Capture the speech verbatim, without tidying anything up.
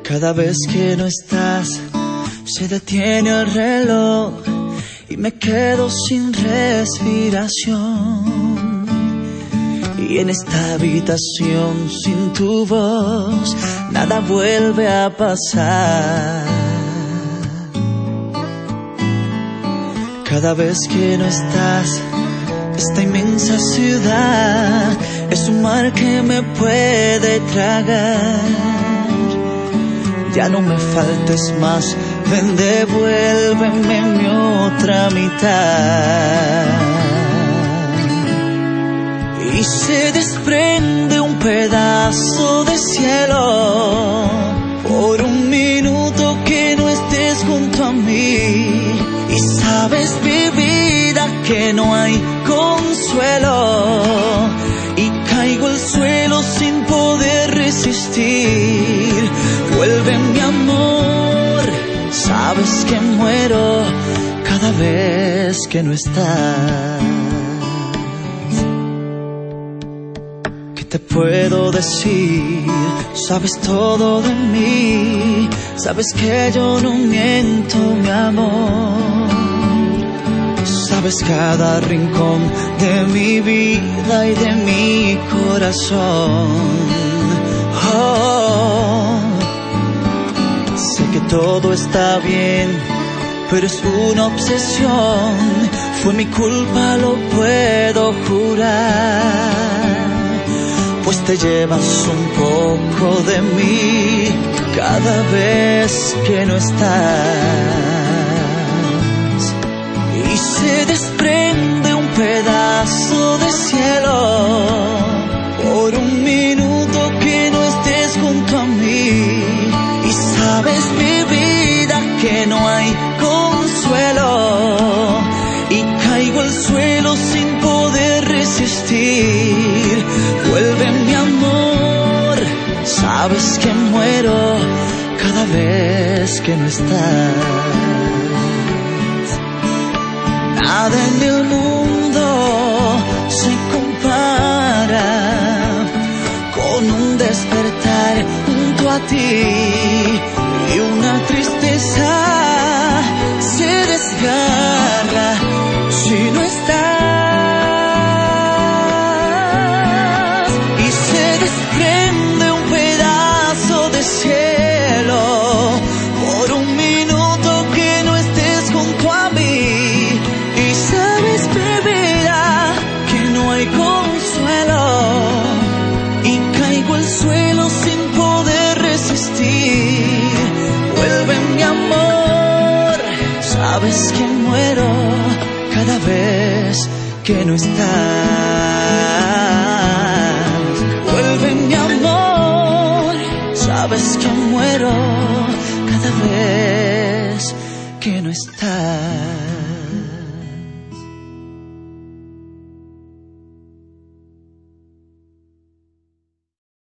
Cada vez que no estás, se detiene el reloj y me quedo sin respiración. Y en esta habitación sin tu voz, nada vuelve a pasar. Cada vez que no estás, esta inmensa ciudad es un mar que me puede tragar. Ya no me faltes más, ven, devuélveme mi otra mitad. Y se desprende un pedazo de cielo por un minuto que no estés junto a mí. Y sabes, mi vida, que no hay consuelo, y caigo al suelo sin poder resistir. Vuelve, mi amor, sabes que muero cada vez que no estás. ¿Qué te puedo decir? Sabes todo de mí, sabes que yo no miento, mi amor. Sabes cada rincón de mi vida y de mi corazón. Oh, sé que todo está bien, pero es una obsesión. Fue mi culpa, lo puedo jurar, pues te llevas un poco de mí cada vez que no estás. Y se desprende un pedazo de cielo por un minuto que no estés junto a mí. Y sabes, mi vida, que no hay consuelo, y caigo al suelo sin poder resistir. Vuelve, mi amor, sabes que muero cada vez que no estás. Nada en el mundo se compara con un despertar junto a ti, y una tristeza se desgarra si no estás. Y se desprende un pedazo de cielo por un minuto que no estés junto a mí. Y sabes, mi vida, que no hay consuelo, y caigo al suelo sin poder resistir. Vuelve, mi amor, sabes que muero cada vez que no estás. Vuelve, mi amor, sabes